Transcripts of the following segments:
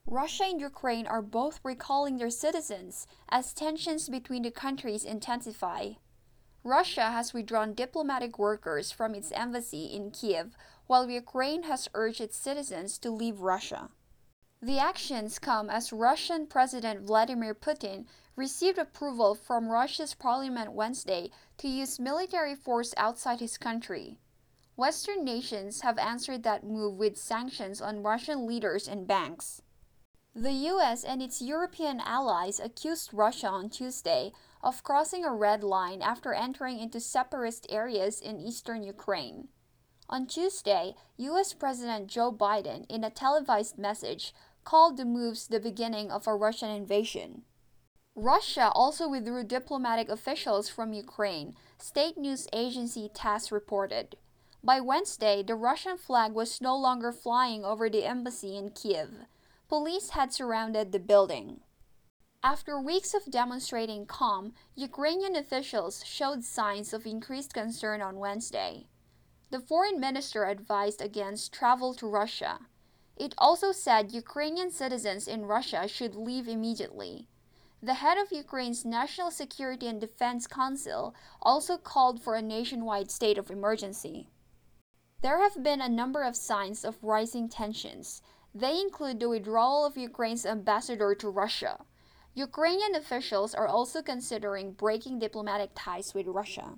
Russia and Ukraine are both recalling their citizens as tensions between the countries intensify. Russia has withdrawn diplomatic workers from its embassy in Kiev, while Ukraine has urged its citizens to leave Russia. The actions come as Russian President Vladimir Putin received approval from Russia's parliament Wednesday to use military force outside his country. Western nations have answered that move with sanctions on Russian leaders and banks. The US and its European allies accused Russia on Tuesday of crossing a red line after entering into separatist areas in eastern Ukraine. On Tuesday, US President Joe Biden, in a televised message, called the moves the beginning of a Russian invasion. Russia also withdrew diplomatic officials from Ukraine, state news agency TASS reported. By Wednesday, the Russian flag was no longer flying over the embassy in Kiev. Police had surrounded the building. After weeks of demonstrating calm, Ukrainian officials showed signs of increased concern on Wednesday. The foreign minister advised against travel to Russia. It also said Ukrainian citizens in Russia should leave immediately. The head of Ukraine's National Security and Defense Council also called for a nationwide state of emergency. There have been a number of signs of rising tensions. They include the withdrawal of Ukraine's ambassador to Russia. Ukrainian officials are also considering breaking diplomatic ties with Russia.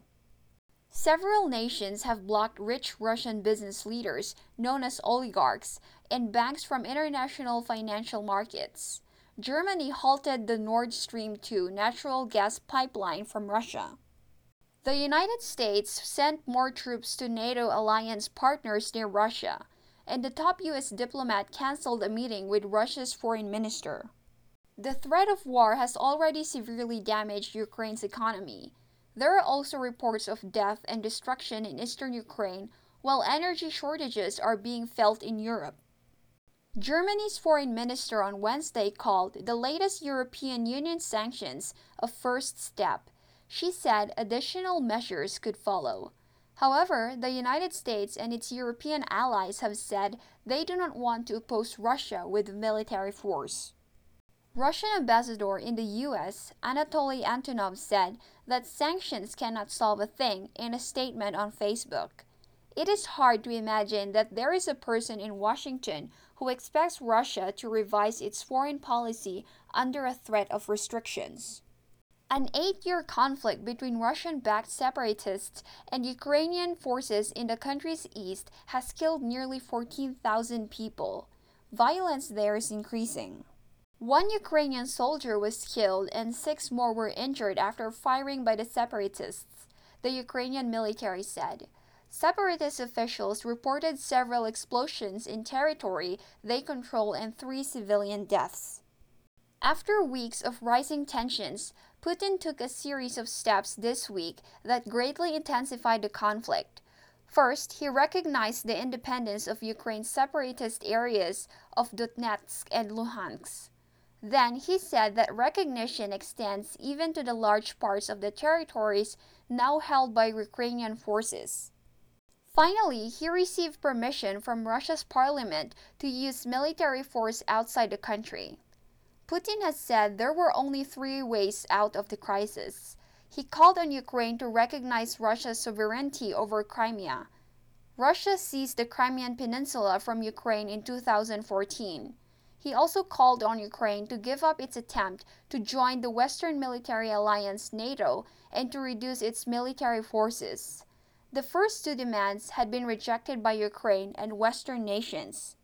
Several nations have blocked rich Russian business leaders, known as oligarchs, and banks from international financial markets. Germany halted the Nord Stream 2 natural gas pipeline from Russia. The United States sent more troops to NATO alliance partners near Russia, and the top U.S. diplomat canceled a meeting with Russia's foreign minister. The threat of war has already severely damaged Ukraine's economy. There are also reports of death and destruction in eastern Ukraine, while energy shortages are being felt in Europe. Germany's foreign minister on Wednesday called the latest European Union sanctions a first step. She said additional measures could follow. However, the United States and its European allies have said they do not want to oppose Russia with military force. Russian ambassador in the U.S., Anatoly Antonov, said that sanctions cannot solve a thing in a statement on Facebook. It is hard to imagine that there is a person in Washington who expects Russia to revise its foreign policy under a threat of restrictions. An 8-year conflict between Russian-backed separatists and Ukrainian forces in the country's east has killed nearly 14,000 people. Violence there is increasing. One Ukrainian soldier was killed and 6 more were injured after firing by the separatists, the Ukrainian military said. Separatist officials reported several explosions in territory they control and 3 civilian deaths. After weeks of rising tensions, Putin took a series of steps this week that greatly intensified the conflict. First, he recognized the independence of Ukraine's separatist areas of Donetsk and Luhansk. Then he said that recognition extends even to the large parts of the territories now held by Ukrainian forces. Finally, he received permission from Russia's parliament to use military force outside the country. Putin has said there were only 3 ways out of the crisis. He called on Ukraine to recognize Russia's sovereignty over Crimea. Russia seized the Crimean Peninsula from Ukraine in 2014. He also called on Ukraine to give up its attempt to join the Western military alliance NATO and to reduce its military forces. The first 2 demands had been rejected by Ukraine and Western nations.